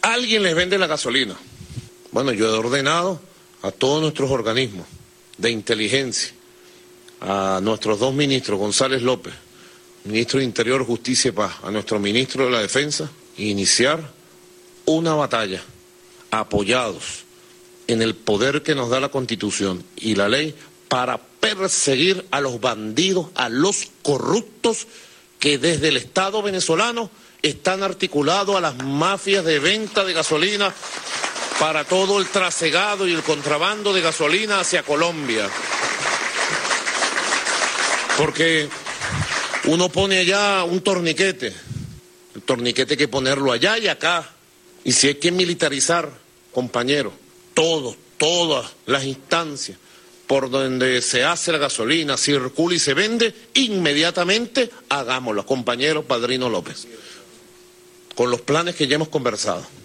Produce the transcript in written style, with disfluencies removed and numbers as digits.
alguien les vende la gasolina. Bueno, yo he ordenado a todos nuestros organismos de inteligencia, a nuestros dos ministros, González López, ministro de Interior, Justicia y Paz, a nuestro ministro de la Defensa, iniciar una batalla apoyados en el poder que nos da la Constitución y la ley para perseguir a los bandidos, a los corruptos que desde el Estado venezolano están articulados a las mafias de venta de gasolina para todo el trasegado y el contrabando de gasolina hacia Colombia. Porque uno pone allá un torniquete, el torniquete hay que ponerlo allá y acá. Y si hay que militarizar, compañeros, todas las instancias por donde se hace la gasolina, circula y se vende, inmediatamente hagámoslo, compañero Padrino López, con los planes que ya hemos conversado.